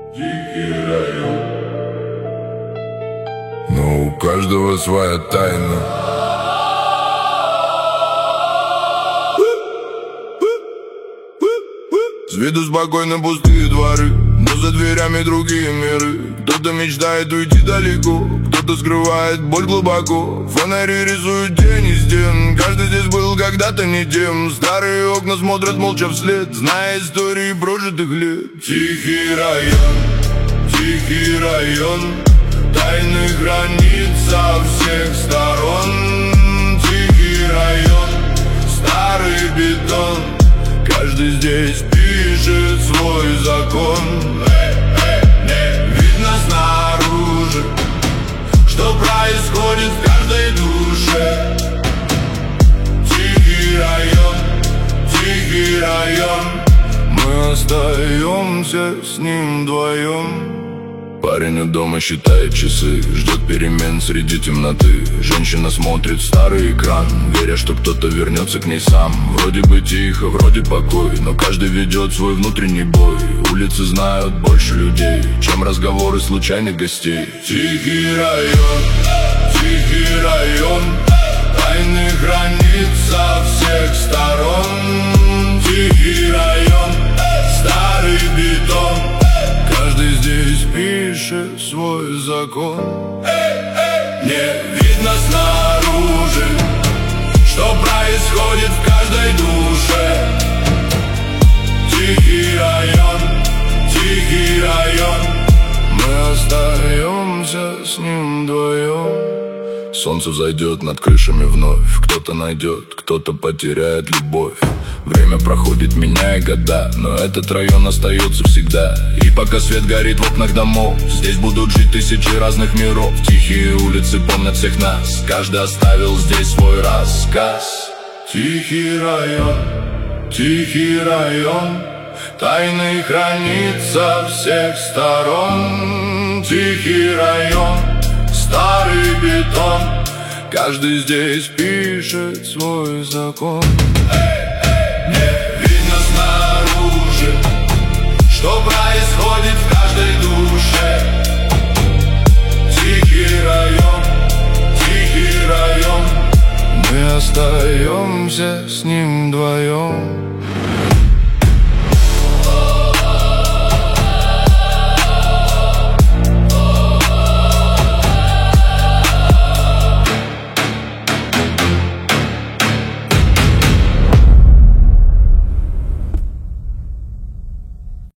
Тихий район. Но у каждого своя тайна. С виду спокойно пустые дворы, но за дверями другие миры. Кто-то мечтает уйти далеко, кто-то скрывает боль глубоко. Фонари рисуют тени стен, каждый здесь был когда-то не тем. Старые окна смотрят молча вслед, зная истории прожитых лет. Тихий район, тайны хранит со всех сторон. Тихий район, старый бетон, каждый здесь пишет свой закон. Не видно снаружи, что происходит в каждой душе. Тихий район, мы остаемся с ним вдвоем. Парень у дома считает часы, ждет перемен среди темноты. Женщина смотрит в старый экран, веря, что кто-то вернется к ней сам. Вроде бы тихо, вроде покой, но каждый ведет свой внутренний бой. Улицы знают больше людей, чем разговоры случайных гостей. Тихий район, тайны хранит со всех сторон. Тихий район, старый бетон, каждый здесь пишет свой закон. Не видно снаружи, что происходит в каждой душе. Тихий район, мы остаемся с ним вдвоем. Солнце взойдет над крышами вновь, кто-то найдет, кто-то потеряет любовь. Время проходит, меняя года, но этот район остается всегда. И пока свет горит в окнах домов, здесь будут жить тысячи разных миров. Тихие улицы помнят всех нас, каждый оставил здесь свой рассказ. Тихий район, тайны хранит со всех сторон. Тихий район, старый бетон, каждый здесь пишет свой закон.